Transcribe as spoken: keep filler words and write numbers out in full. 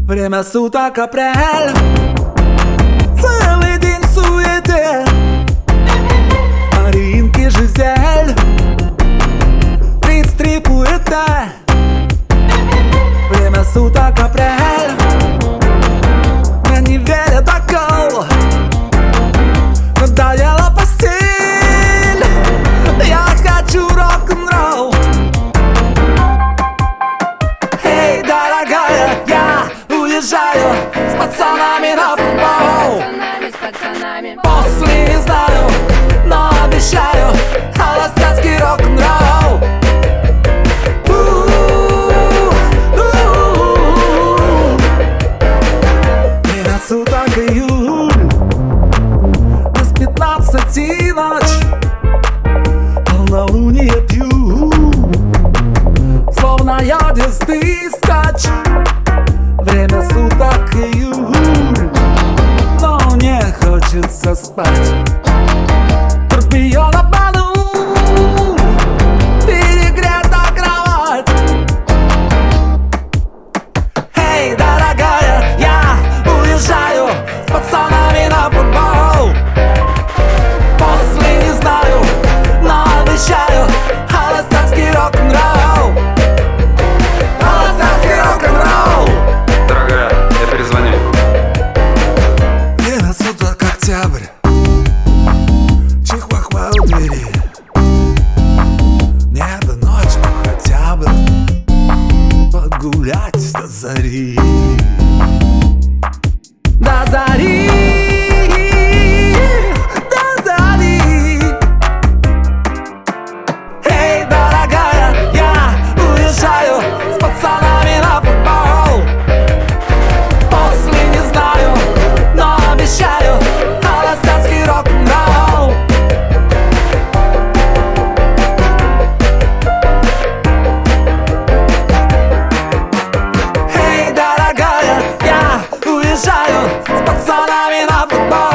Время суток апрель, целый день в суете, Маринки, Жизель, тридцать три пуэта. Время суток апрель, мне не верят окол, надоела постель, я хочу рок-н-ролл. Эй, дорогая, я уезжаю с пацанами на футбол. После не знаю, но обещаю холостяцкий рок-н-ролл. Время суток июль, без пятнадцати ночь, полнолуние пью, словно я десятый скач. Время суток июль, но не хочется спать. Турбион обманул, перегрета кровать. Эй, дорогая, я уезжаю с пацанами на футбол. После не знаю, но обещаю холостяцкий рок-н-ролл. Холостяцкий рок-н-ролл. Дорогая, я перезвоню. Время суток октябрь, чихуахуа у двери. Небо ночью хотя бы погулять до зари. До зари, до зари. Эй, дорогая, я уезжаю с пацанами на футбол. После не знаю, но обещаю холостяцкий рок-н-ролл. Эй, дорогая, я уезжаю с пацанами на футбол.